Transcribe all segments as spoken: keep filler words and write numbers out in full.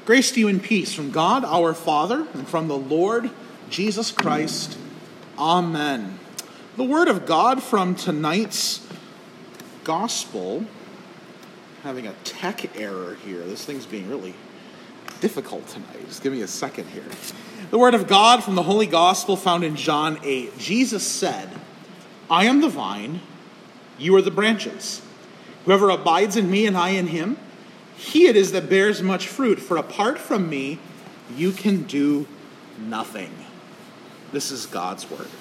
Grace to you and peace from God our Father and from the Lord Jesus Christ. Amen. The word of God from tonight's gospel, having a tech error here. This thing's being really difficult tonight. Just give me a second here. The word of God from the Holy Gospel found in John eight. Jesus said, I am the vine, you are the branches. Whoever abides in me and I in him, he it is that bears much fruit, for apart from me, you can do nothing. This is God's word.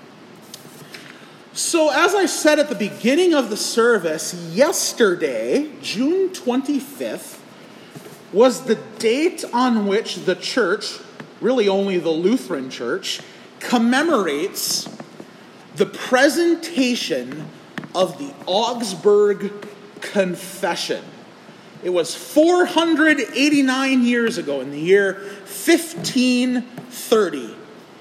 So as I said at the beginning of the service, yesterday, June twenty-fifth, was the date on which the church, really only the Lutheran Church, commemorates the presentation of the Augsburg Confession. It was four hundred eighty-nine years ago, in the year fifteen thirty,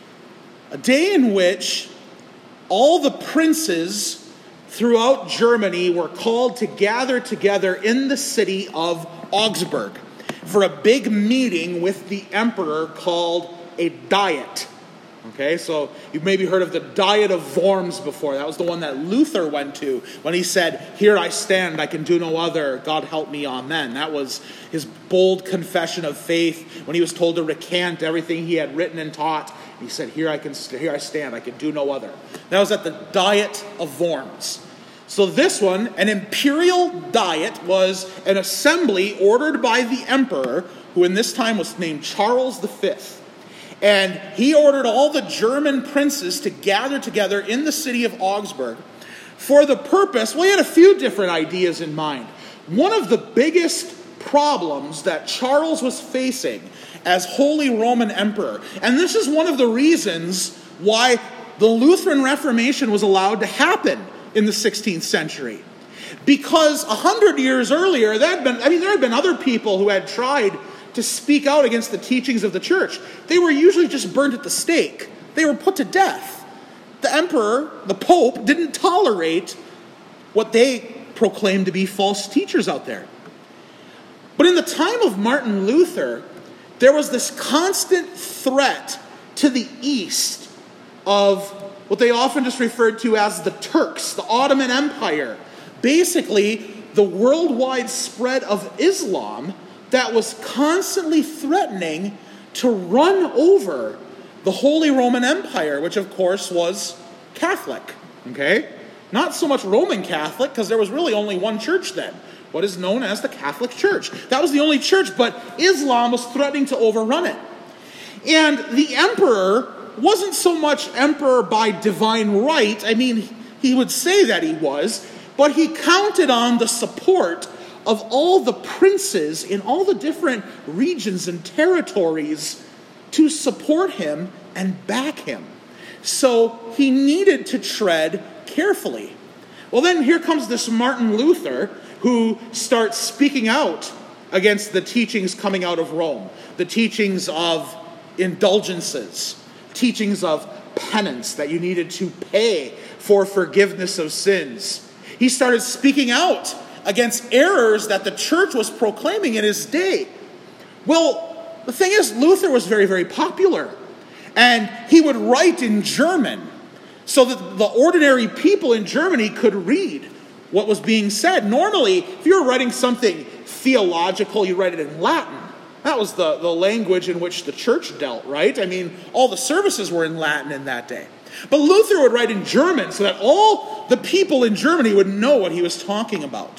a day in which all the princes throughout Germany were called to gather together in the city of Augsburg for a big meeting with the emperor called a Diet. Okay, so you've maybe heard of the Diet of Worms before. That was the one that Luther went to when he said, here I stand, I can do no other, God help me, amen. That was his bold confession of faith when he was told to recant everything he had written and taught. He said, here I can, here I stand, I can do no other. That was at the Diet of Worms. So this one, an imperial diet, was an assembly ordered by the emperor, who in this time was named Charles the Fifth. And he ordered all the German princes to gather together in the city of Augsburg for the purpose, well, he had a few different ideas in mind. One of the biggest problems that Charles was facing as Holy Roman Emperor, and this is one of the reasons why the Lutheran Reformation was allowed to happen in the sixteenth century. Because a hundred years earlier, there had been, I mean, there had been other people who had tried to speak out against the teachings of the church. They were usually just burned at the stake. They were put to death. The emperor, the pope, didn't tolerate what they proclaimed to be false teachers out there. But in the time of Martin Luther, there was this constant threat to the east of what they often just referred to as the Turks, the Ottoman Empire. Basically, the worldwide spread of Islam that was constantly threatening to run over the Holy Roman Empire, which of course was Catholic, okay? Not so much Roman Catholic, because there was really only one church then, what is known as the Catholic Church. That was the only church, but Islam was threatening to overrun it. And the emperor wasn't so much emperor by divine right, I mean, he would say that he was, but he counted on the support of all the princes in all the different regions and territories to support him and back him. So he needed to tread carefully. Well, then here comes this Martin Luther, who starts speaking out against the teachings coming out of Rome, the teachings of indulgences, teachings of penance, that you needed to pay for forgiveness of sins. He started speaking out against errors that the church was proclaiming in his day. Well, the thing is, Luther was very, very popular. And he would write in German so that the ordinary people in Germany could read what was being said. Normally, if you were writing something theological, you write it in Latin. That was the, the language in which the church dealt, right? I mean, all the services were in Latin in that day. But Luther would write in German so that all the people in Germany would know what he was talking about.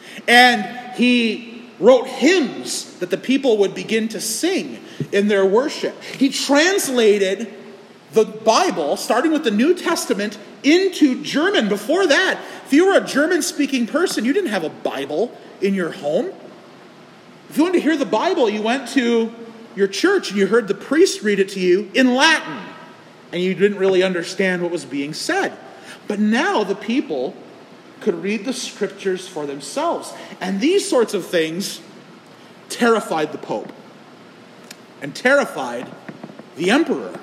And he wrote hymns that the people would begin to sing in their worship. He translated the Bible, starting with the New Testament, into German. Before that, if you were a German-speaking person, you didn't have a Bible in your home. If you wanted to hear the Bible, you went to your church and you heard the priest read it to you in Latin. And you didn't really understand what was being said. But now the people could read the scriptures for themselves. And these sorts of things terrified the Pope and terrified the emperor.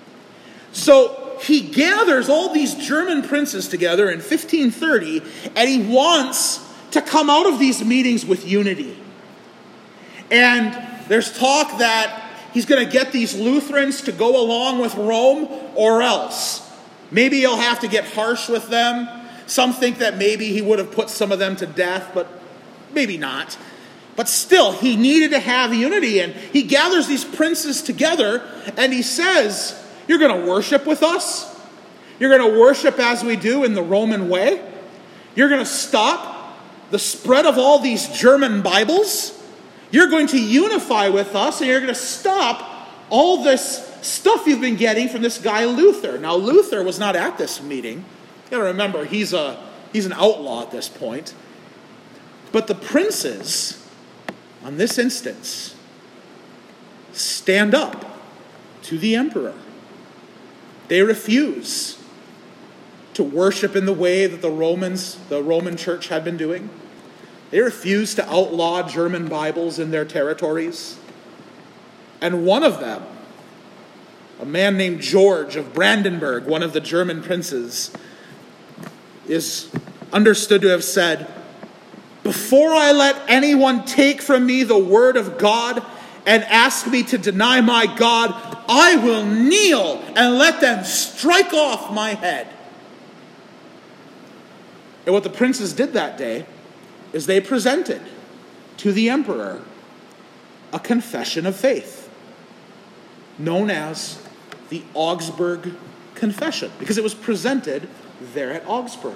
So he gathers all these German princes together in fifteen thirty, and he wants to come out of these meetings with unity. And there's talk that he's going to get these Lutherans to go along with Rome or else. Maybe he'll have to get harsh with them. Some think that maybe he would have put some of them to death, but maybe not. But still, he needed to have unity, and he gathers these princes together, and he says, you're going to worship with us? You're going to worship as we do in the Roman way? You're going to stop the spread of all these German Bibles? You're going to unify with us, and you're going to stop all this stuff you've been getting from this guy Luther. Now, Luther was not at this meeting. You got to remember, he's a he's an outlaw at this point. But the princes, on this instance, stand up to the emperor. They refuse to worship in the way that the Romans, the Roman church had been doing. They refuse to outlaw German Bibles in their territories. And one of them, a man named George of Brandenburg, one of the German princes, is understood to have said, before I let anyone take from me the word of God and ask me to deny my God, I will kneel and let them strike off my head. And what the princes did that day is they presented to the emperor a confession of faith, known as the Augsburg Confession, because it was presented there at Augsburg.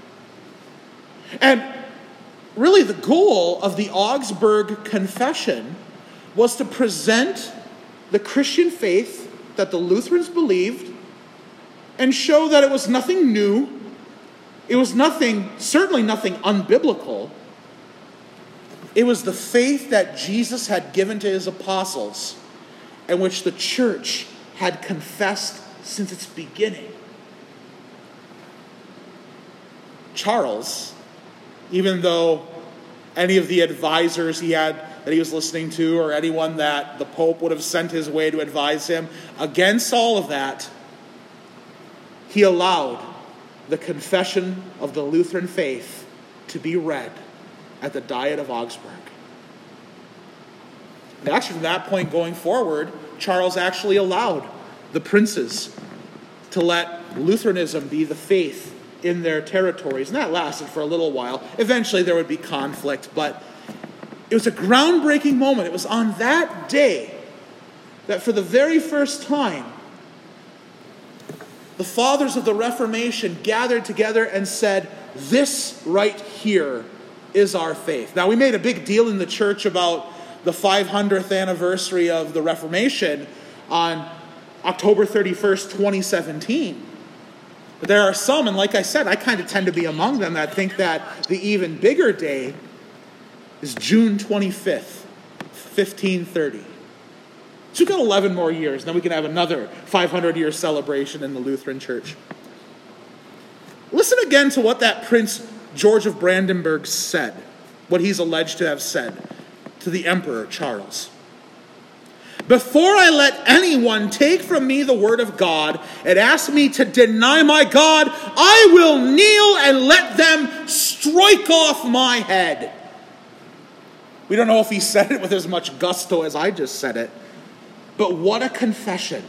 And really the goal of the Augsburg Confession was to present the Christian faith that the Lutherans believed and show that it was nothing new. It was nothing, certainly nothing unbiblical. It was the faith that Jesus had given to his apostles and which the church had confessed since its beginning. Charles, even though any of the advisors he had that he was listening to or anyone that the Pope would have sent his way to advise him, against all of that, he allowed the confession of the Lutheran faith to be read at the Diet of Augsburg. And actually, from that point going forward, Charles actually allowed the princes to let Lutheranism be the faith in their territories. And that lasted for a little while. Eventually, there would be conflict, but it was a groundbreaking moment. It was on that day that for the very first time, the fathers of the Reformation gathered together and said, this right here is our faith. Now, we made a big deal in the church about the five hundredth anniversary of the Reformation on October thirty-first, twenty seventeen. But there are some, and like I said, I kind of tend to be among them, that think that the even bigger day is June twenty-fifth, fifteen thirty. So we've got eleven more years, and then we can have another five hundred year celebration in the Lutheran Church. Listen again to what that Prince George of Brandenburg said, what he's alleged to have said to the Emperor Charles. Before I let anyone take from me the word of God and ask me to deny my God, I will kneel and let them strike off my head. We don't know if he said it with as much gusto as I just said it, but what a confession.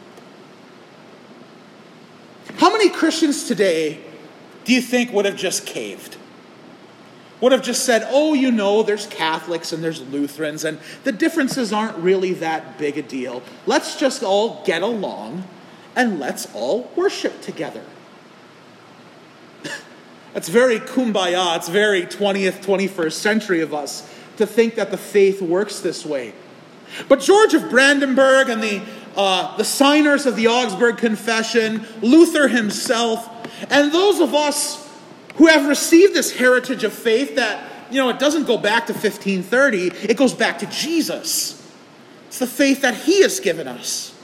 How many Christians today do you think would have just caved? Would have just said, oh, you know, there's Catholics and there's Lutherans, and the differences aren't really that big a deal. Let's just all get along and let's all worship together. That's very kumbaya. It's very twentieth, twenty-first century of us to think that the faith works this way. But George of Brandenburg and the uh, the signers of the Augsburg Confession, Luther himself, and those of us who have received this heritage of faith that, you know, it doesn't go back to fifteen thirty, it goes back to Jesus. It's the faith that he has given us.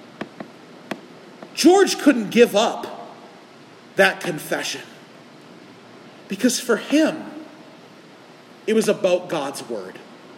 George couldn't give up that confession because for him, it was about God's word.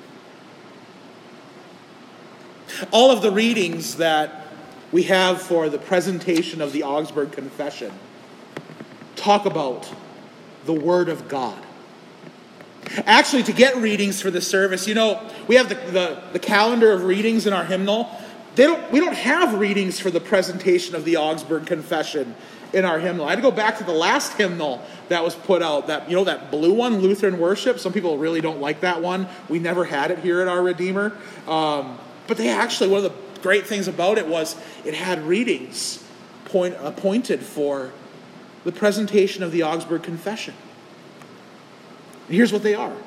All of the readings that we have for the presentation of the Augsburg Confession talk about the Word of God. Actually, to get readings for the service, you know, we have the, the, the calendar of readings in our hymnal. They don't, we don't have readings for the presentation of the Augsburg Confession in our hymnal. I had to go back to the last hymnal that was put out, that, you know, that blue one, Lutheran Worship. Some people really don't like that one. We never had it here at Our Redeemer. Um, but they actually, one of the great things about it was it had readings point, appointed for the presentation of the Augsburg Confession. And here's what they are.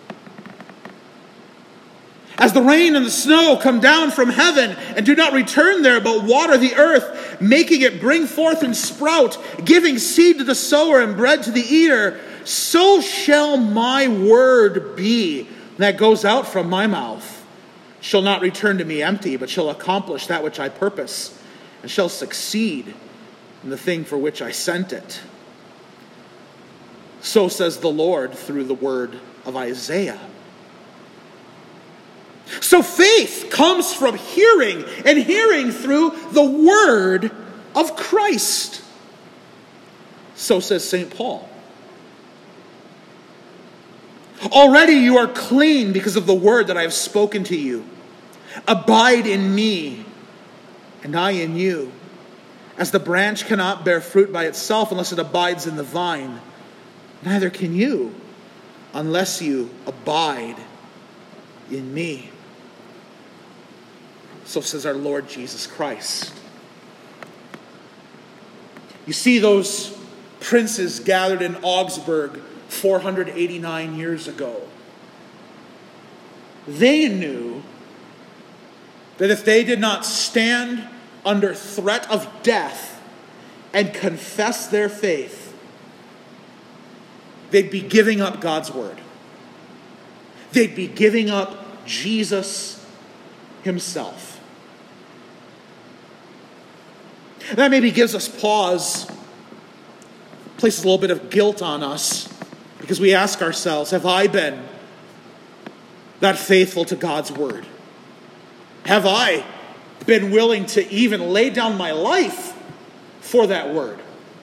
As the rain and the snow come down from heaven and do not return there, but water the earth, making it bring forth and sprout, giving seed to the sower and bread to the eater, so shall my word be that goes out from my mouth. Shall not return to me empty, but shall accomplish that which I purpose, and shall succeed in the thing for which I sent it. So says the Lord through the word of Isaiah. So faith comes from hearing, and hearing through the word of Christ. So says Saint Paul. Already you are clean because of the word that I have spoken to you. Abide in me, and I in you. As the branch cannot bear fruit by itself unless it abides in the vine, neither can you unless you abide in me. So says our Lord Jesus Christ. You see, those princes gathered in Augsburg four hundred eighty-nine years ago. They knew that if they did not stand under threat of death and confess their faith, they'd be giving up God's word. They'd be giving up Jesus himself. That maybe gives us pause, places a little bit of guilt on us, because we ask ourselves, have I been that faithful to God's word? Have I been willing to even lay down my life for that word?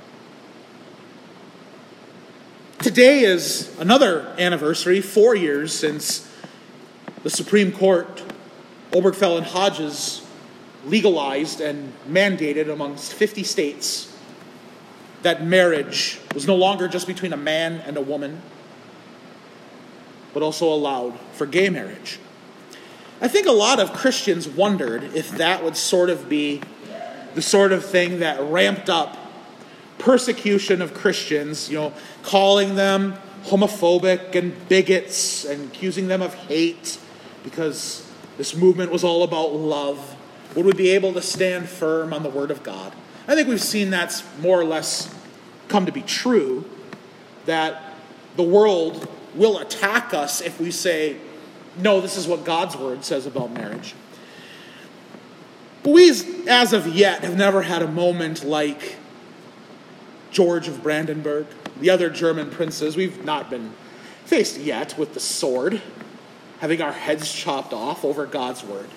Today is another anniversary, four years since the Supreme Court, Obergefell and Hodges, legalized and mandated amongst fifty states that marriage was no longer just between a man and a woman, but also allowed for gay marriage. I think a lot of Christians wondered if that would sort of be the sort of thing that ramped up persecution of Christians, you know, calling them homophobic and bigots and accusing them of hate because this movement was all about love. Would we be able to stand firm on the word of God? I think we've seen that's more or less come to be true, that the world will attack us if we say, no, this is what God's word says about marriage. But we, as of yet, have never had a moment like George of Brandenburg, the other German princes. We've not been faced yet with the sword, having our heads chopped off over God's word.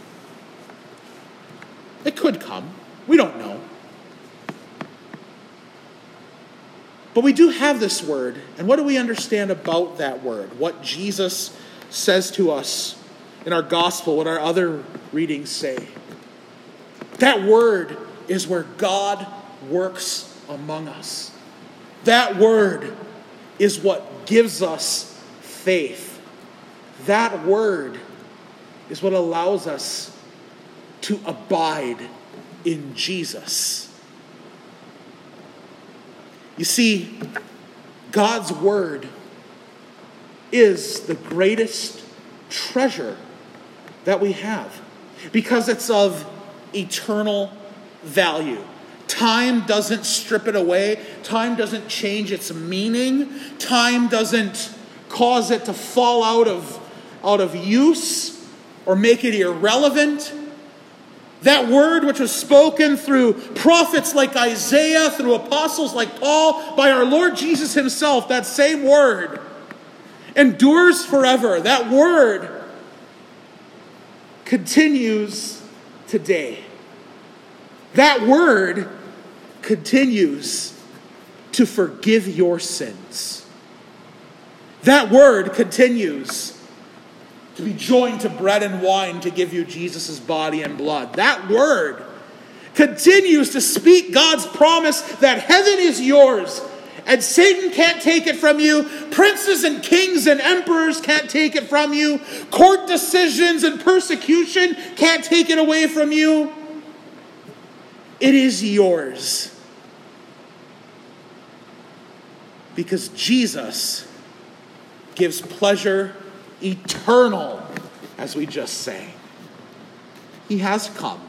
It could come. We don't know. But we do have this word. And what do we understand about that word? What Jesus says to us in our gospel, what our other readings say. That word is where God works among us. That word is what gives us faith. That word is what allows us to abide in Jesus. You see, God's word is the greatest treasure that we have because it's of eternal value. Time doesn't strip it away. Time doesn't change its meaning. Time doesn't cause it to fall out of, out of use or make it irrelevant. That word which was spoken through prophets like Isaiah, through apostles like Paul, by our Lord Jesus himself, that same word endures forever. That word continues today. That word continues to forgive your sins. That word continues to be joined to bread and wine to give you Jesus' body and blood. That word continues to speak God's promise that heaven is yours and Satan can't take it from you. Princes and kings and emperors can't take it from you. Court decisions and persecution can't take it away from you. It is yours. Because Jesus gives pleasure eternal, as we just sang. He has come.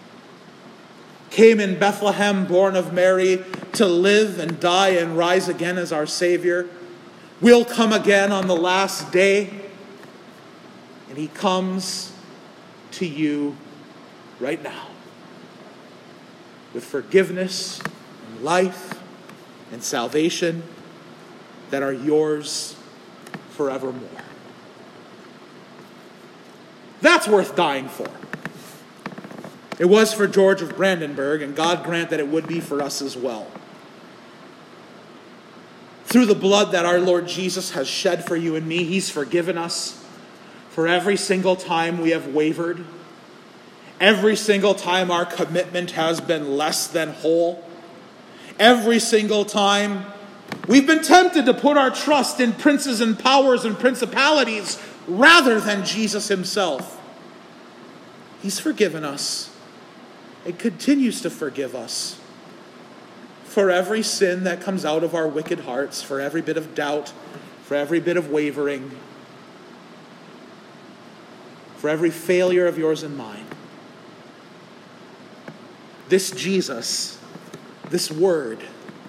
Came in Bethlehem, born of Mary, to live and die and rise again as our Savior. Will come again on the last day. And he comes to you right now with forgiveness and life and salvation that are yours forevermore. That's worth dying for. It was for George of Brandenburg, and God grant that it would be for us as well. Through the blood that our Lord Jesus has shed for you and me, he's forgiven us for every single time we have wavered, every single time our commitment has been less than whole, every single time we've been tempted to put our trust in princes and powers and principalities rather than Jesus himself. He's forgiven us and continues to forgive us for every sin that comes out of our wicked hearts, for every bit of doubt, for every bit of wavering, for every failure of yours and mine. This Jesus, this word,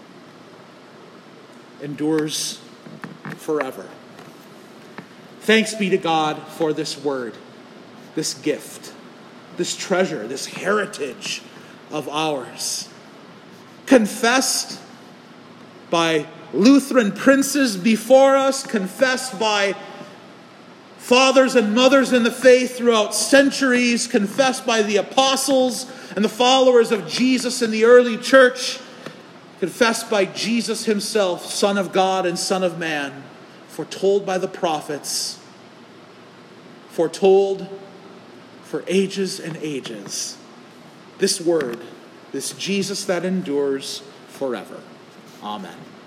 endures forever. Thanks be to God for this word, this gift, this treasure, this heritage of ours. Confessed by Lutheran princes before us, confessed by fathers and mothers in the faith throughout centuries, confessed by the apostles and the followers of Jesus in the early church, confessed by Jesus himself, Son of God and Son of Man, foretold by the prophets, foretold for ages and ages. This word, this Jesus that endures forever. Amen.